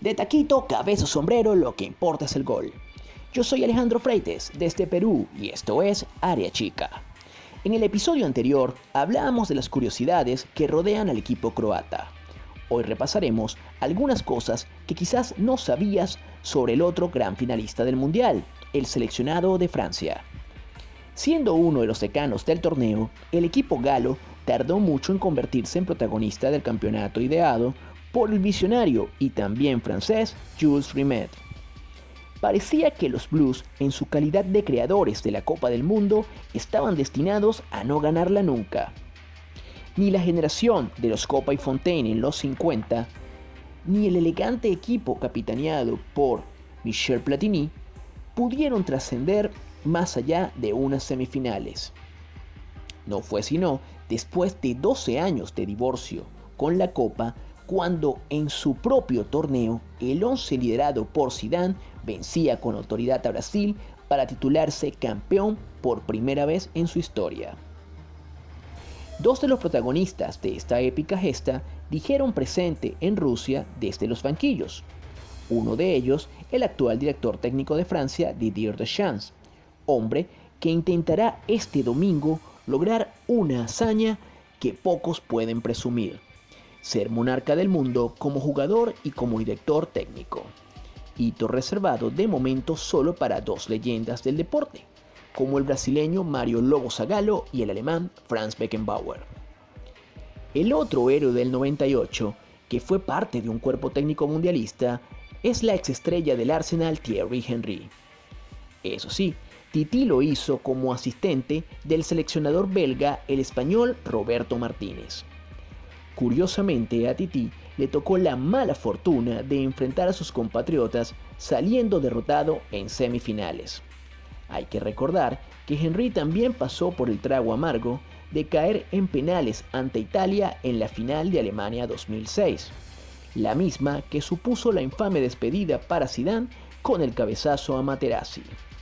De taquito, cabeza o sombrero, lo que importa es el gol. Yo soy Alejandro Freites, desde Perú, y esto es Área Chica. En el episodio anterior hablábamos de las curiosidades que rodean al equipo croata. Hoy repasaremos algunas cosas que quizás no sabías sobre el otro gran finalista del Mundial, el seleccionado de Francia. Siendo uno de los decanos del torneo, el equipo galo tardó mucho en convertirse en protagonista del campeonato ideado por el visionario y también francés Jules Rimet. Parecía que los Blues, en su calidad de creadores de la Copa del Mundo, estaban destinados a no ganarla nunca. Ni la generación de los Copa y Fontaine en los 50, ni el elegante equipo capitaneado por Michel Platini pudieron trascender más allá de unas semifinales. No fue sino después de 12 años de divorcio con la Copa cuando en su propio torneo el once liderado por Zidane vencía con autoridad a Brasil para titularse campeón por primera vez en su historia. Dos de los protagonistas de esta épica gesta dijeron presente en Rusia desde los banquillos. Uno de ellos, el actual director técnico de Francia, Didier Deschamps, hombre que intentará este domingo lograr una hazaña que pocos pueden presumir: ser monarca del mundo como jugador y como director técnico. Hito reservado de momento solo para dos leyendas del deporte, como el brasileño Mario Lobo Zagallo y el alemán Franz Beckenbauer. El otro héroe del 98, que fue parte de un cuerpo técnico mundialista, es la exestrella del Arsenal Thierry Henry. Eso sí, Tití lo hizo como asistente del seleccionador belga, el español Roberto Martínez. Curiosamente, a Tití le tocó la mala fortuna de enfrentar a sus compatriotas saliendo derrotado en semifinales. Hay que recordar que Henry también pasó por el trago amargo de caer en penales ante Italia en la final de Alemania 2006, la misma que supuso la infame despedida para Zidane con el cabezazo a Materazzi.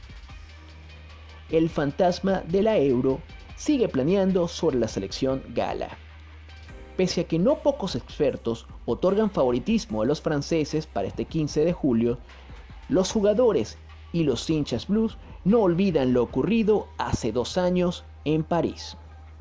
El fantasma de la Euro sigue planeando sobre la selección gala. Pese a que no pocos expertos otorgan favoritismo a los franceses para este 15 de julio, los jugadores y los hinchas blues no olvidan lo ocurrido hace 2 años en París.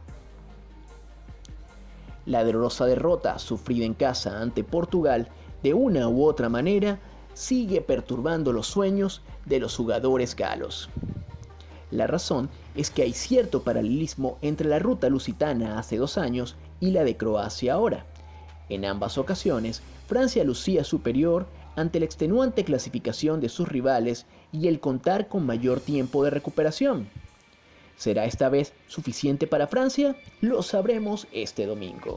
La dolorosa derrota sufrida en casa ante Portugal, de una u otra manera, sigue perturbando los sueños de los jugadores galos. La razón es que hay cierto paralelismo entre la ruta lusitana hace 2 años y la de Croacia ahora. En ambas ocasiones, Francia lucía superior ante la extenuante clasificación de sus rivales y el contar con mayor tiempo de recuperación. ¿Será esta vez suficiente para Francia? Lo sabremos este domingo.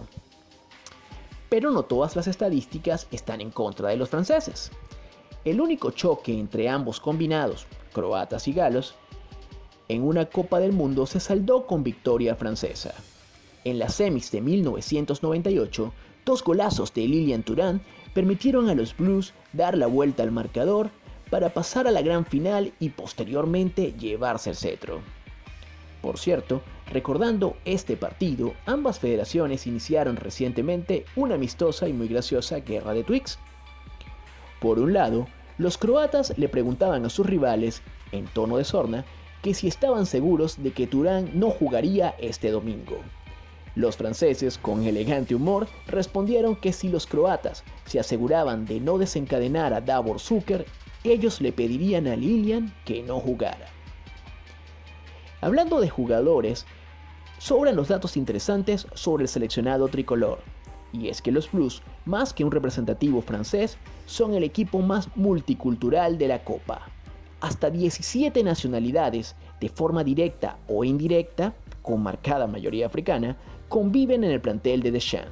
Pero no todas las estadísticas están en contra de los franceses. El único choque entre ambos combinados, croatas y galos, en una Copa del Mundo se saldó con victoria francesa. En las semis de 1998, 2 golazos de Lilian Thuram permitieron a los Blues dar la vuelta al marcador para pasar a la gran final y posteriormente llevarse el cetro. Por cierto, recordando este partido, ambas federaciones iniciaron recientemente una amistosa y muy graciosa guerra de tweets. Por un lado, los croatas le preguntaban a sus rivales, en tono de sorna, que si estaban seguros de que Thuram no jugaría este domingo. Los franceses, con elegante humor, respondieron que si los croatas se aseguraban de no desencadenar a Davor Šuker, ellos le pedirían a Lilian que no jugara. Hablando de jugadores, sobran los datos interesantes sobre el seleccionado tricolor, y es que los Blues, más que un representativo francés, son el equipo más multicultural de la Copa. Hasta 17 nacionalidades, de forma directa o indirecta, con marcada mayoría africana, conviven en el plantel de Deschamps.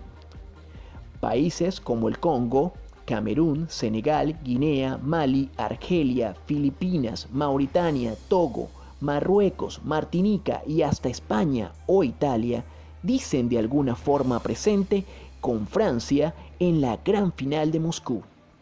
Países como el Congo, Camerún, Senegal, Guinea, Mali, Argelia, Filipinas, Mauritania, Togo, Marruecos, Martinica y hasta España o Italia dicen de alguna forma presente con Francia en la gran final de Moscú.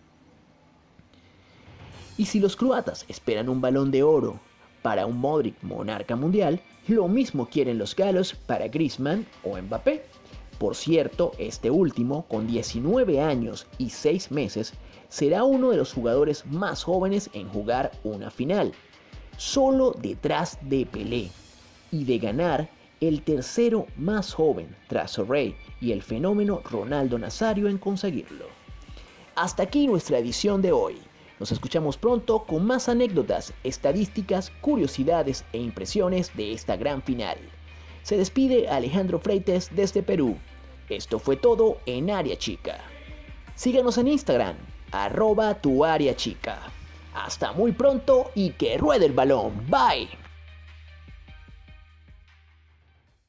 Y si los croatas esperan un balón de oro para un Modric monarca mundial, lo mismo quieren los galos para Griezmann o Mbappé. Por cierto, este último, con 19 años y 6 meses, será uno de los jugadores más jóvenes en jugar una final, solo detrás de Pelé, y de ganar el tercero más joven tras Rey y el fenómeno Ronaldo Nazario en conseguirlo. Hasta aquí nuestra edición de hoy. Nos escuchamos pronto con más anécdotas, estadísticas, curiosidades e impresiones de esta gran final. Se despide Alejandro Freites desde Perú. Esto fue todo en Área Chica. Síganos en Instagram, @tuareachica. Hasta muy pronto y que ruede el balón. Bye.